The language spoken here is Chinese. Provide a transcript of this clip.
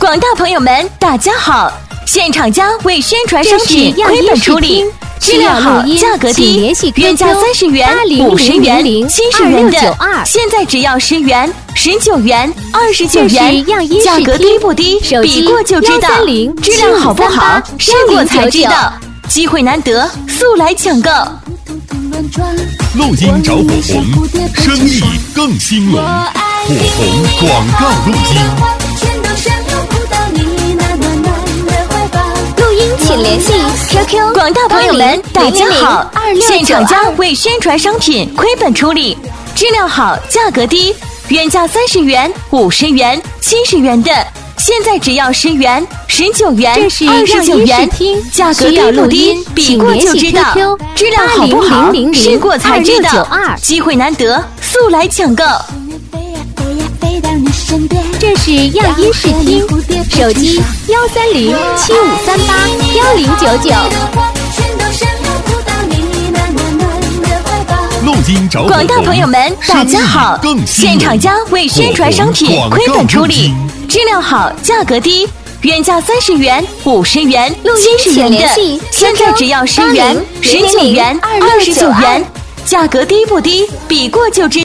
广大朋友们，大家好！现厂家为宣传商品亏本处理，质量好，价格低，原价30元、50元、70元的，现在只要10元、19元、29元，价格低不低？比过就知道，质量好不好？试过才知道。机会难得，速来抢购！ 录音找火红，生意更兴隆。火红广告录音。 录音请联系 QQ。 广大朋友们，大家好！现厂家为宣传商品亏本处理，质量好，价格低，原价30元、50元、70元的，现在只要10元、19元、29元，价格低不低？比过就知道，质量好不好？试过才知道。机会难得，速来抢购！ 这是样音视听，手机130-7538-1099。 录音找火红， 广大朋友们，大家好！现厂家为宣传商品亏本处理，质量好，价格低，原价30元、50元、70元的，现在只要10元、19元、29元，价格低不低？比过就知道。